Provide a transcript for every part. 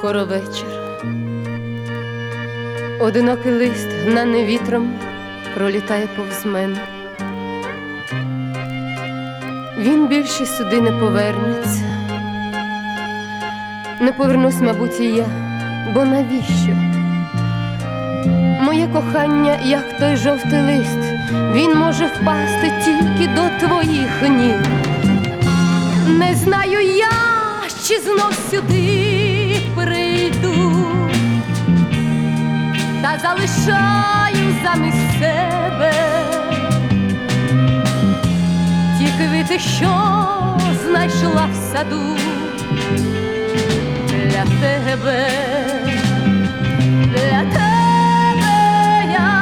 скоро вечір. Одинокий лист, гнаний вітром, пролітає повз мене. Він більше сюди не повернеться. Не повернусь, мабуть, і я, бо навіщо? Моє кохання, як той жовтий лист, він може впасти тільки до твоїх ніг. Не знаю я, чи знов сюди прийду, та залишаю замість себе ті квіти, що знайшла в саду для тебе, для тебе я.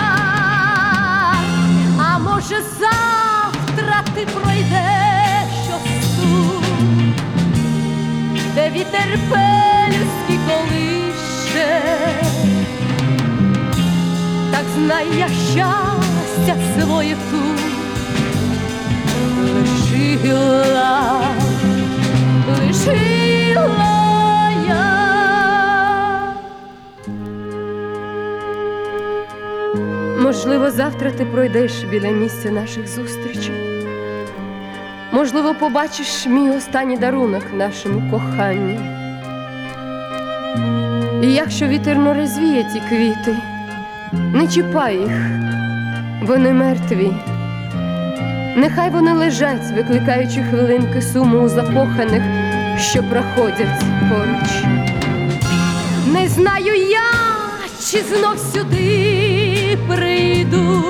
А може завтра ти пройдеш щось тут, де вітер пелюстки колише, так знай я щастя своє тут лишила, лишила я. Можливо, завтра ти пройдеш біля місця наших зустрічей. Можливо, побачиш мій останній дарунок нашому коханню. І якщо вітер не розвіє ті квіти, не чіпай їх, вони мертві. Нехай вони лежать, викликаючи хвилинки суму у закоханих, що проходять поруч. Не знаю я, чи знов сюди прийду,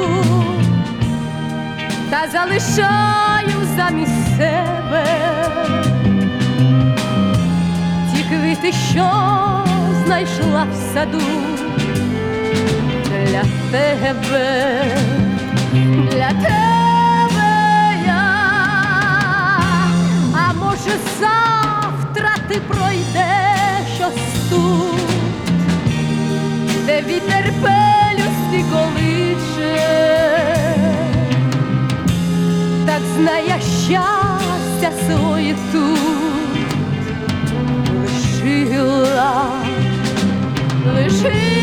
та залишаю замість себе ті квіти, що знайшла в саду для тебе, для тебе я. А може завтра ти пройдеш ось тут, де вітер пелюстки колише, так знай я щастя своє тут лишила, лишила.